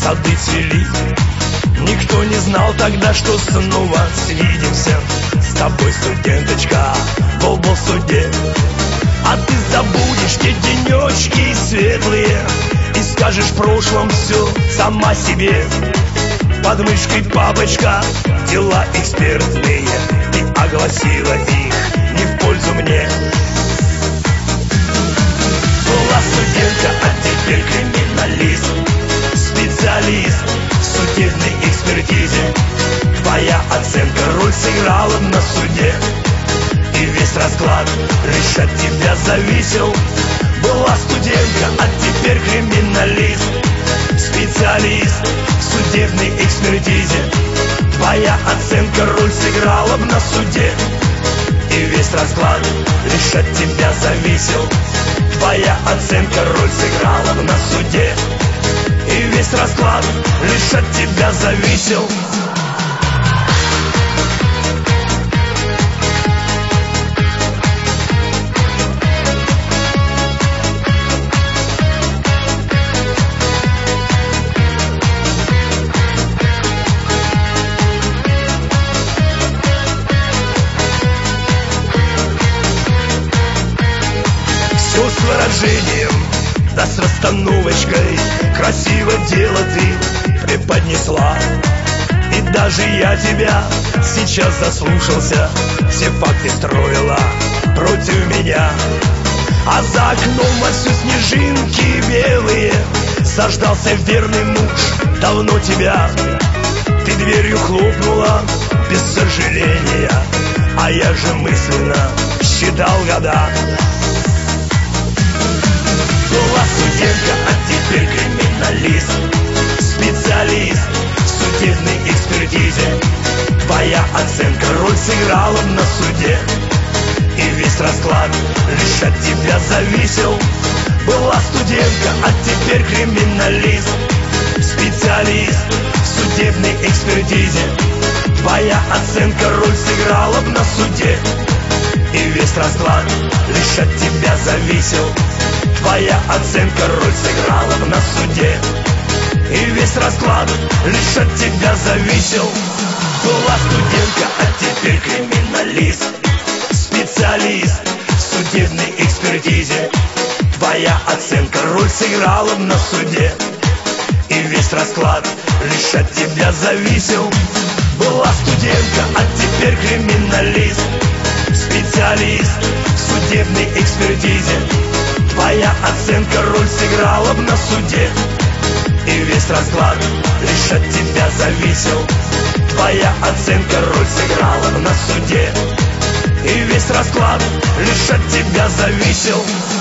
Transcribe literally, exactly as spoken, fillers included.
сады цвели. Никто не знал тогда, что снова свидимся с тобой, студенточка, в облсуде. А ты забудешь те денечки светлые и скажешь в прошлом все сама себе. Под мышкой папочка, дела экспертные, ты огласила их не в пользу мне. Была студентка, а теперь криминалист, специалист в судебной экспертизе. Твоя оценка роль сыграла на суде, и весь расклад лишь от тебя зависел. Была студентка, а теперь криминалист, специалист в судебной экспертизе. Твоя оценка роль сыграла на суде, и весь расклад лишь от тебя зависел. Твоя оценка роль сыграла на суде, и весь расклад лишь от тебя зависел. Все с выражением, да с расстановочкой, красиво дело ты преподнесла. И даже я тебя сейчас заслушался, все факты строила против меня. А за окном вовсю снежинки белые, заждался верный муж давно тебя. Ты дверью хлопнула без сожаления, а я же мысленно считал года. Была студентка, а теперь криминалист, специалист в судебной экспертизе. Твоя оценка роль сыграла на суде, и весь расклад лишь от тебя зависел. Была студентка, а теперь криминалист, специалист в судебной экспертизе. Твоя оценка роль сыграла на суде, и весь расклад лишь от тебя зависел. Твоя оценка роль сыграла на суде, и весь расклад лишь от тебя зависел. Была студентка, а теперь криминалист, специалист в судебной экспертизе. Твоя оценка роль сыграла на суде, и весь расклад лишь от тебя зависел. Была студентка, а теперь криминалист, специалист в судебной экспертизе. Твоя оценка роль сыграла на суде, и весь расклад лишь от тебя зависел. Твоя оценка роль сыграла на суде, и весь расклад лишь от тебя зависел.